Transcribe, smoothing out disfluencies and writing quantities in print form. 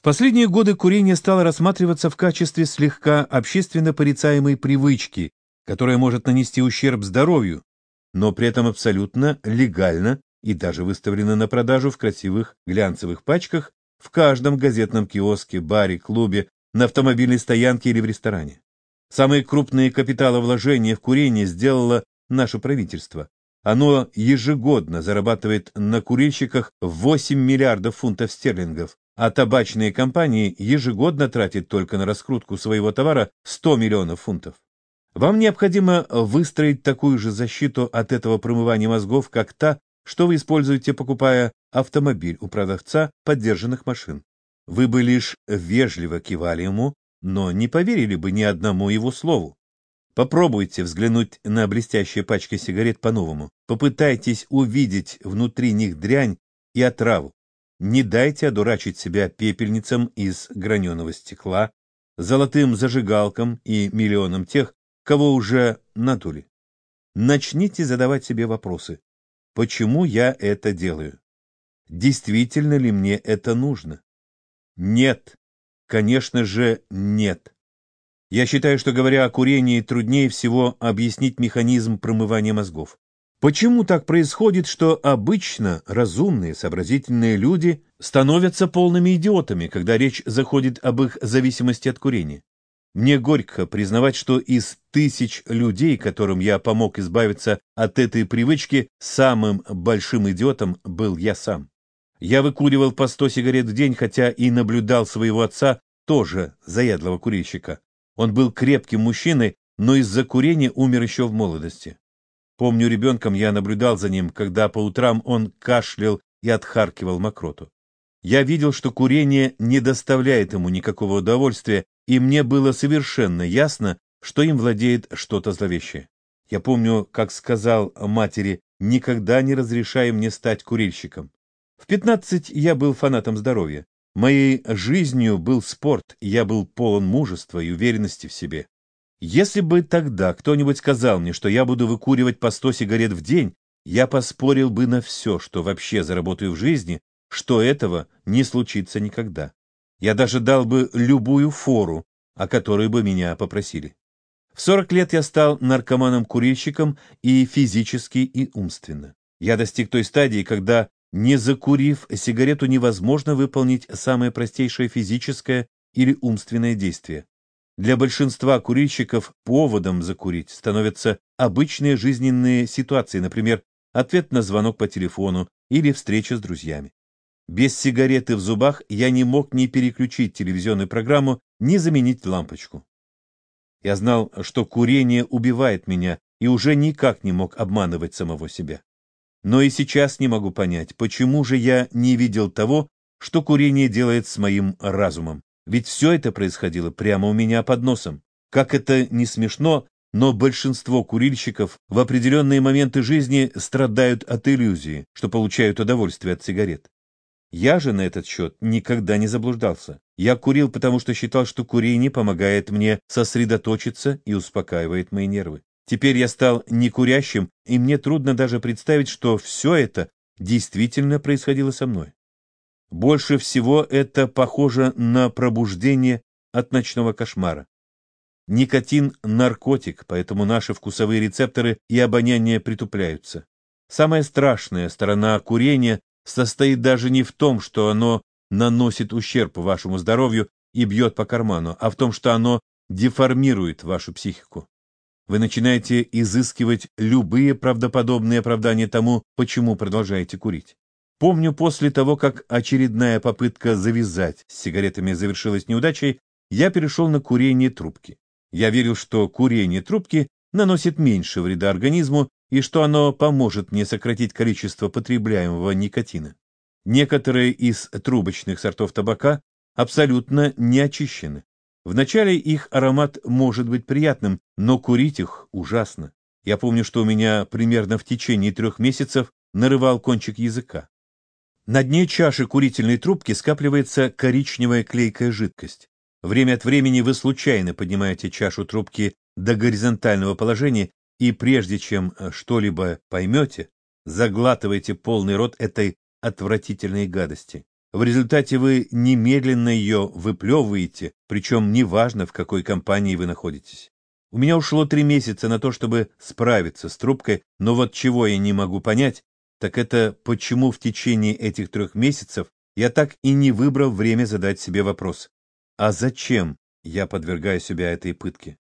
В последние годы курение стало рассматриваться в качестве слегка общественно порицаемой привычки, которая может нанести ущерб здоровью, но при этом абсолютно легально и даже выставлено на продажу в красивых глянцевых пачках в каждом газетном киоске, баре, клубе, на автомобильной стоянке или в ресторане. Самые крупные капиталовложения в курение сделало наше правительство. Оно ежегодно зарабатывает на курильщиках 8 миллиардов фунтов стерлингов, а табачные компании ежегодно тратят только на раскрутку своего товара 100 миллионов фунтов. Вам необходимо выстроить такую же защиту от этого промывания мозгов, как та, что вы используете, покупая автомобиль у продавца подержанных машин. Вы бы лишь вежливо кивали ему, но не поверили бы ни одному его слову. Попробуйте взглянуть на блестящие пачки сигарет по-новому. Попытайтесь увидеть внутри них дрянь и отраву. Не дайте одурачить себя пепельницам из граненого стекла, золотым зажигалкам и миллионам тех, кого уже надули. Начните задавать себе вопросы. Почему я это делаю? Действительно ли мне это нужно? Нет. Конечно же, нет. Я считаю, что, говоря о курении, труднее всего объяснить механизм промывания мозгов. Почему так происходит, что обычно разумные, сообразительные люди становятся полными идиотами, когда речь заходит об их зависимости от курения? Мне горько признавать, что из тысяч людей, которым я помог избавиться от этой привычки, самым большим идиотом был я сам. Я выкуривал по 100 сигарет в день, хотя и наблюдал своего отца, тоже заядлого курильщика. Он был крепким мужчиной, но из-за курения умер еще в молодости. Помню, ребенком я наблюдал за ним, когда по утрам он кашлял и отхаркивал мокроту. Я видел, что курение не доставляет ему никакого удовольствия, и мне было совершенно ясно, что им владеет что-то зловещее. Я помню, как сказал матери: «Никогда не разрешай мне стать курильщиком». В 15 я был фанатом здоровья. Моей жизнью был спорт, и я был полон мужества и уверенности в себе. Если бы тогда кто-нибудь сказал мне, что я буду выкуривать по 100 сигарет в день, я поспорил бы на все, что вообще заработаю в жизни, что этого не случится никогда. Я даже дал бы любую фору, о которой бы меня попросили. В 40 лет я стал наркоманом-курильщиком и физически, и умственно. Я достиг той стадии, когда, не закурив сигарету, невозможно выполнить самое простейшее физическое или умственное действие. Для большинства курильщиков поводом закурить становятся обычные жизненные ситуации, например, ответ на звонок по телефону или встреча с друзьями. Без сигареты в зубах я не мог ни переключить телевизионную программу, ни заменить лампочку. Я знал, что курение убивает меня, и уже никак не мог обманывать самого себя. Но и сейчас не могу понять, почему же я не видел того, что курение делает с моим разумом. Ведь все это происходило прямо у меня под носом. Как это не смешно, но большинство курильщиков в определенные моменты жизни страдают от иллюзии, что получают удовольствие от сигарет. Я же на этот счет никогда не заблуждался. Я курил, потому что считал, что курение помогает мне сосредоточиться и успокаивает мои нервы. Теперь я стал некурящим, и мне трудно даже представить, что все это действительно происходило со мной. Больше всего это похоже на пробуждение от ночного кошмара. Никотин – наркотик, поэтому наши вкусовые рецепторы и обоняние притупляются. Самая страшная сторона курения состоит даже не в том, что оно наносит ущерб вашему здоровью и бьет по карману, а в том, что оно деформирует вашу психику. Вы начинаете изыскивать любые правдоподобные оправдания тому, почему продолжаете курить. Помню, после того, как очередная попытка завязать с сигаретами завершилась неудачей, я перешел на курение трубки. Я верил, что курение трубки наносит меньше вреда организму и что оно поможет мне сократить количество потребляемого никотина. Некоторые из трубочных сортов табака абсолютно не очищены. Вначале их аромат может быть приятным, но курить их ужасно. Я помню, что у меня примерно в течение 3 месяцев нарывал кончик языка. На дне чаши курительной трубки скапливается коричневая клейкая жидкость. Время от времени вы случайно поднимаете чашу трубки до горизонтального положения, и прежде чем что-либо поймете, заглатываете полный рот этой отвратительной гадости. В результате вы немедленно ее выплевываете, причем неважно, в какой компании вы находитесь. У меня ушло 3 месяца на то, чтобы справиться с трубкой, но вот чего я не могу понять, так это почему в течение этих 3 месяцев я так и не выбрал время задать себе вопрос: а зачем я подвергаю себя этой пытке?